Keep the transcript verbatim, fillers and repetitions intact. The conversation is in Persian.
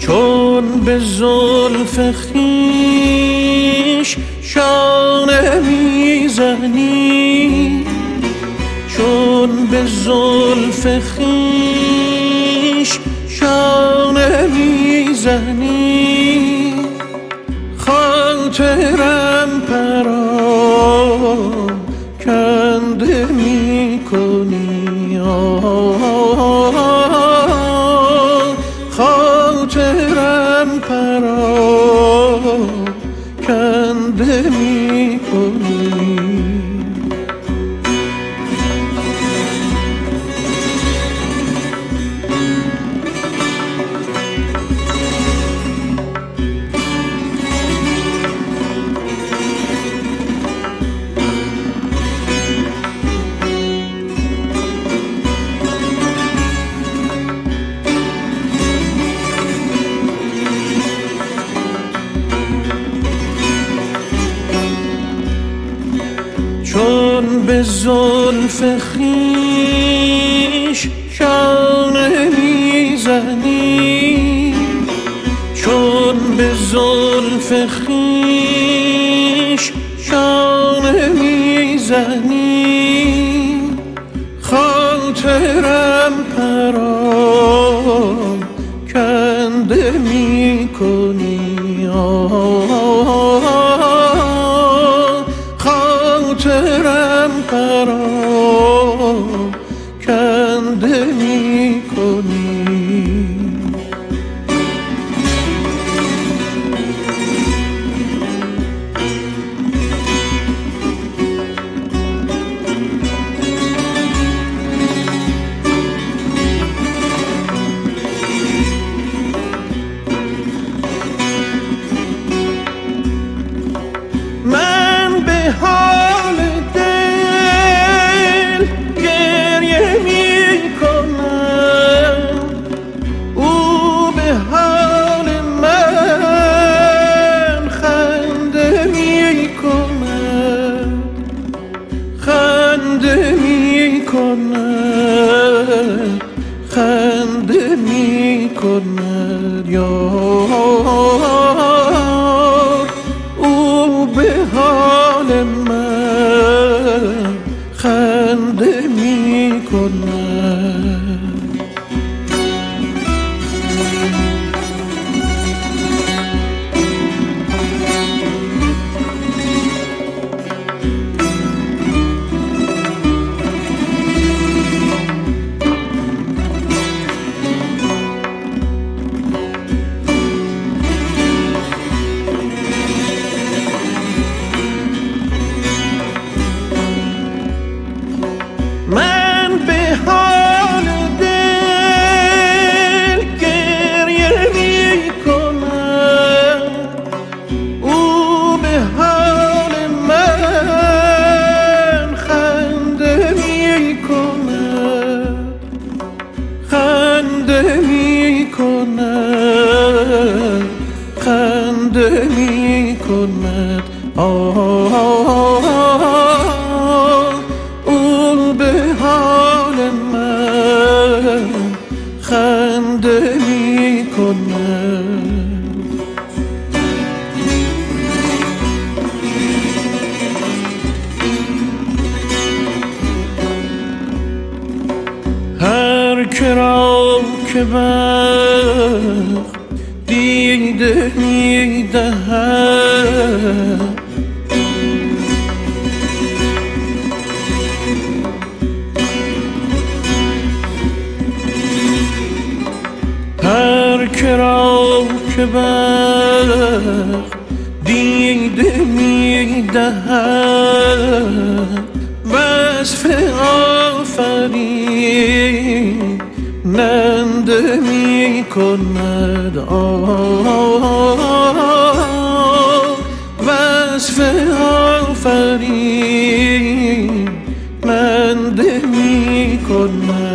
چون به زلف خویش شانه میزنی، چون به زلف خویش شانه میزنی، خاطرم پراکنده میکنی، خاطرم پراکنده میکنی. چون به زلف خویش شانه میزنی، چون به زلف خویش شانه میزنی، خاطرم پراکنده میکنی، خاطرم پراکنده میکنی. من به حال دل گریه میکنم، او به حال من خنده میکند، خنده میکند، خنده میکند، یار او به حال من خنده میکند. من به حال دل گریه میکنم، او به حال من خنده میکند، خنده میکند، خنده میکند، آه حال من خنده میکند. هر کرا که بخت دیده میدهد، هر کرا که بخت دیده میدهد، وصف آفریننده میکند، وصف آفریننده میکند.